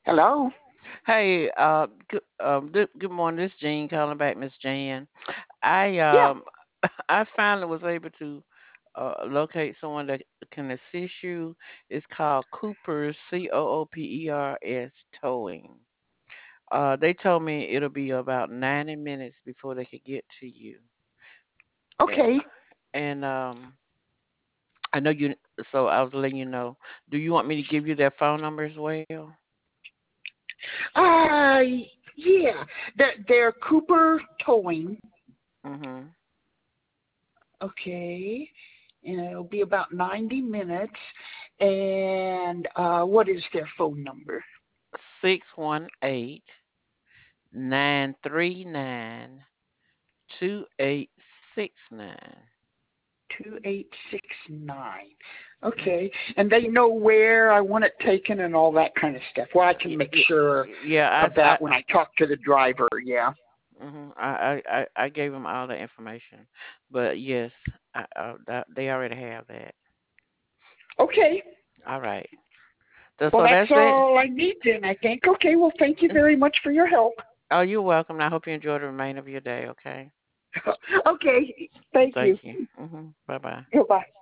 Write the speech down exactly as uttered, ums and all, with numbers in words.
Hello. Hey, uh, good, um, good, good morning. This Jean calling back, Miss Jan. I Yeah. um, I finally was able to uh, locate someone that can assist you. It's called Cooper's C O O P E R S Towing. Uh, they told me it'll be about ninety minutes before they could get to you. And, Okay. and um, I know you. So I was letting you know. Do you want me to give you their phone number as well? Uh, yeah. They're, they're Cooper Towing. Mm-hmm. Okay. And it'll be about ninety minutes. And uh, what is their phone number? Six one eight nine three nine two eight six nine. two eight six nine. Okay. And they know where I want it taken and all that kind of stuff. Well, I can make sure Yeah, of I, that I, when I talk to the driver. Yeah. mhm, I, I, I I gave them all the information, but yes, I, I, that, they already have that. Okay. All right. Th- Well, So that's that's it. all I need then, I think. Okay. Well, thank you very much for your help. Oh, you're welcome. And I hope you enjoy the remainder of your day. Okay. Okay. Thank you. Thank you. Hmm. Bye bye. Goodbye.